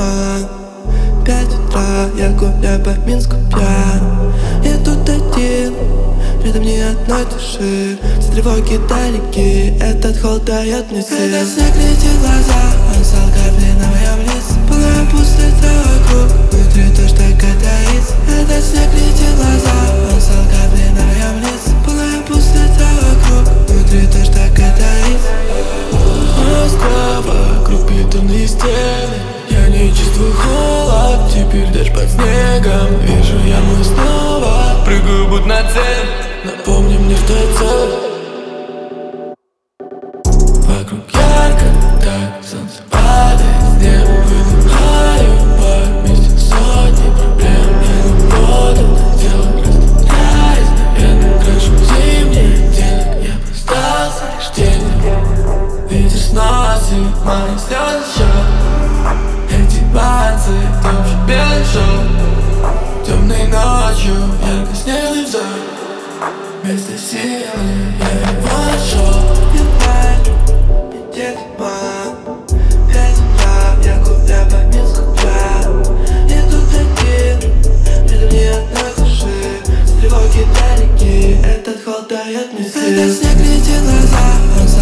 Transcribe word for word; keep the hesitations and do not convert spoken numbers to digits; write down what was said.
туман. Пять утра, я гуляю по Минску пьян. Я тут один, рядом ни одной души. Все тревоги далеки, этот холод дает мне сил. Когда снег летит в глаза, он стал каплей на моем лице. Пугая пустота вокруг, внутри то, что катается. Этот снег летит в глаза, он стал каплей на моем лице. Пугая пустота вокруг, внутри то, что катается. Москва, вокруг бетонные стены. Я не чувствую холод, теперь дождь под снегом. Вижу яму снова, прыгаю будь на цель. Напомни мне, что я цель. Вокруг ярко, так солнце падает с неба. Выдыхаю по вместе сотни проблем. Я не буду делать, растворяясь, наверное, крашу зимний день. Я остался лишь тень. Ветер сносит мои слезы счет. Эти банцы топчут белый шел. Темной ночью ярко снежный взор. Вместо силы я его нашел. Где туман? Пять утра, я гуляю по Минску пьян. Я тут один, рядом ни одной души. С тревоги далеки, этот холод дает мне сил. Когда снег летит в глаза, он